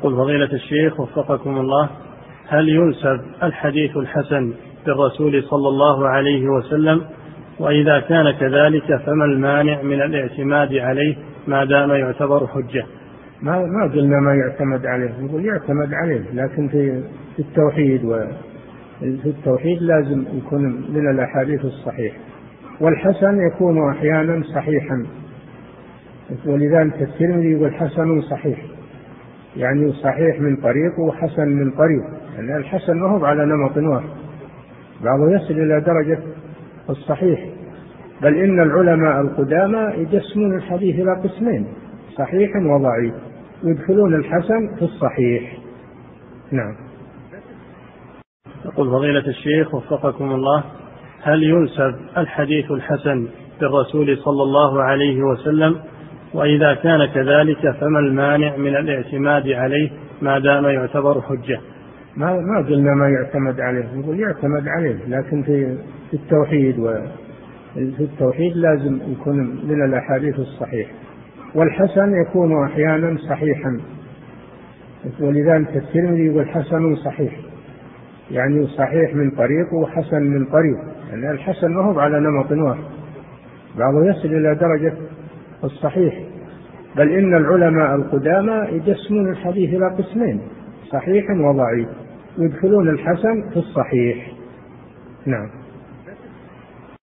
يقول فضيلة الشيخ وفقكم الله، هل ينسب الحديث الحسن بالرسول صلى الله عليه وسلم؟ وإذا كان كذلك فما المانع من الاعتماد عليه ما دام يعتبر حجة؟ ما قلنا ما يعتمد عليه، نقول يعتمد عليه، لكن في التوحيد في التوحيد لازم يكون من الأحاديث الصحيح، والحسن يكون أحيانا صحيحا، ولذلك الترمذي يقول حسن صحيح، يعني صحيح من طريق وحسن من طريق، يعني الحسن ما هو على نمط واحد، بعضه يصل إلى درجة الصحيح، بل إن العلماء القدامى يقسمون الحديث إلى قسمين، صحيح وضعيف، يدخلون الحسن في الصحيح. نعم. يقول فضيلة الشيخ وفقكم الله، هل ينسب الحديث الحسن بالرسول صلى الله عليه وسلم؟ وإذا كان كذلك فما المانع من الاعتماد عليه ما دام يعتبر حجة؟ ما قلنا ما يعتمد عليه، نقول يعتمد عليه، لكن في التوحيد في التوحيد لازم يكون من الأحاديث الصحيح، والحسن يكون أحيانا صحيحا، ولذلك الترمذي يقول حسن صحيح، يعني صحيح من طريق وحسن من طريق، يعني الحسن ما هو على نمط واحد، بعضه يصل إلى درجة الصحيح، بل إن العلماء القدامى يقسمون الحديث إلى قسمين، صحيح وضعيف، يدخلون الحسن في الصحيح. نعم.